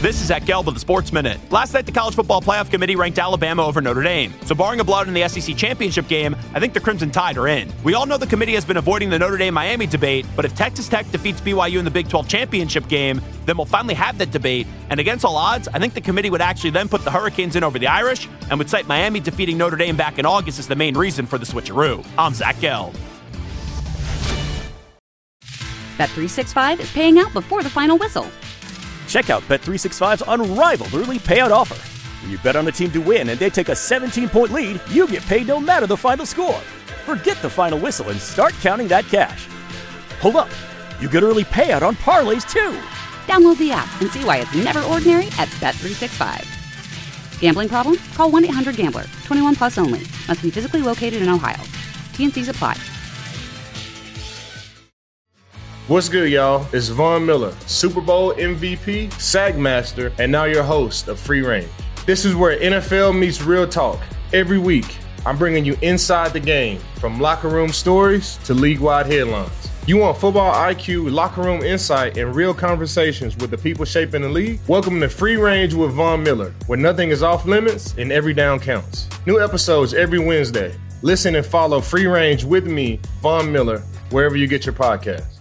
This is Zach Gelb with the Sports Minute. Last night, the College Football Playoff Committee ranked Alabama over Notre Dame. So barring a blowout in the SEC Championship game, I think the Crimson Tide are in. We all know the committee has been avoiding the Notre Dame-Miami debate, but if Texas Tech defeats BYU in the Big 12 Championship game, then we'll finally have that debate. And against all odds, I think the committee would actually then put the Hurricanes in over the Irish and would cite Miami defeating Notre Dame back in August as the main reason for the switcheroo. I'm Zach Gelb. Bet365 is paying out before the final whistle. Check out Bet365's unrivaled early payout offer. When you bet on a team to win and they take a 17-point lead, you get paid no matter the final score. Forget the final whistle and start counting that cash. Hold up. You get early payout on parlays, too. Download the app and see why it's never ordinary at Bet365. Gambling problem? Call 1-800-GAMBLER. 21 plus only. Must be physically located in Ohio. T&Cs apply. What's good, y'all? It's Von Miller, Super Bowl MVP, SAG Master, and now your host of Free Range. This is where NFL meets real talk. Every week, I'm bringing you inside the game, from locker room stories to league-wide headlines. You want football IQ, locker room insight, and real conversations with the people shaping the league? Welcome to Free Range with Von Miller, where nothing is off limits and every down counts. New episodes every Wednesday. Listen and follow Free Range with me, Von Miller, wherever you get your podcasts.